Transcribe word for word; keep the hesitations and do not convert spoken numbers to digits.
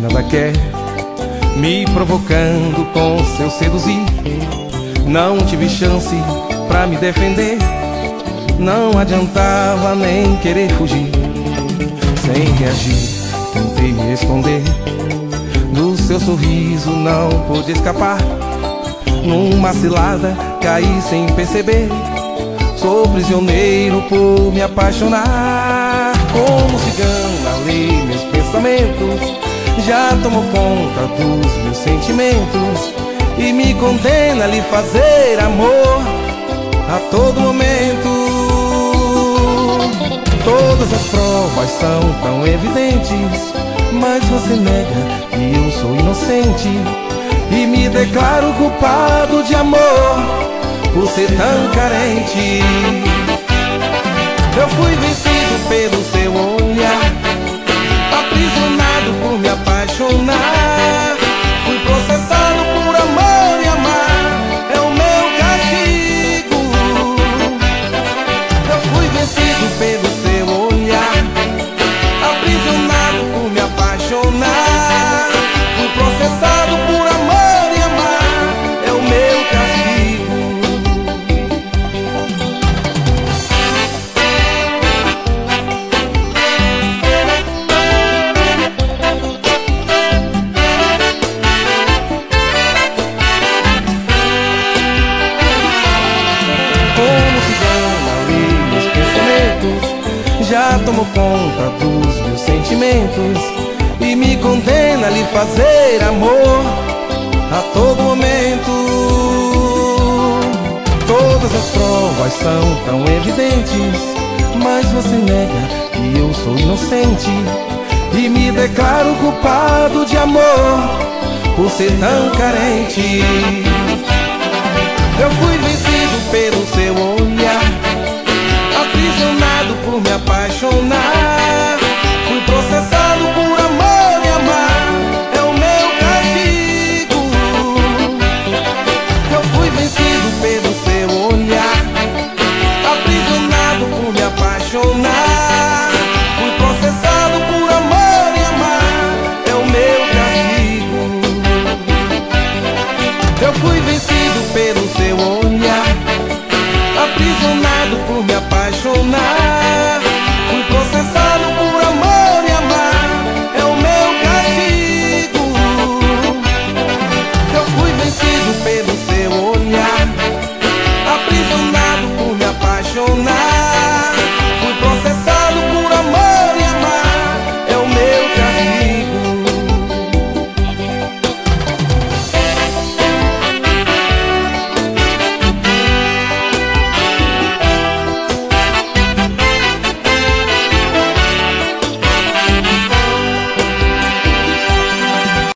nada quer, me provocando com seu seduzir. Não tive chance pra me defender, não adiantava nem querer fugir. Sem reagir, tentei me esconder, do seu sorriso não pude escapar. Numa cilada caí sem perceber, sou prisioneiro por me apaixonar. Como cigana li meus pensamentos, já tomou conta dos meus sentimentos e me condena a lhe fazer amor a todo momento. Todas as provas são tão evidentes, mas você nega que eu sou inocente e me declaro culpado de amor por ser tão carente. Eu fui vencido pelo seu olhar, aprisionado por me apaixonar. Fui processado por amor e amar, é o meu castigo. Eu fui vencido pelo seu olhar, aprisionado por me apaixonar. Fui processado por amor e amar, é o meu castigo. Como cigana li meus pensamentos, já tomou conta dos meus sentimentos e me condena a lhe fazer amor a todo momento. Todas as provas são tão evidentes, mas você nega que eu sou inocente e me declaro culpado de amor por ser tão carente. Eu fui vencido pelo seu olhar, aprisionado por me apaixonar. Fui processado por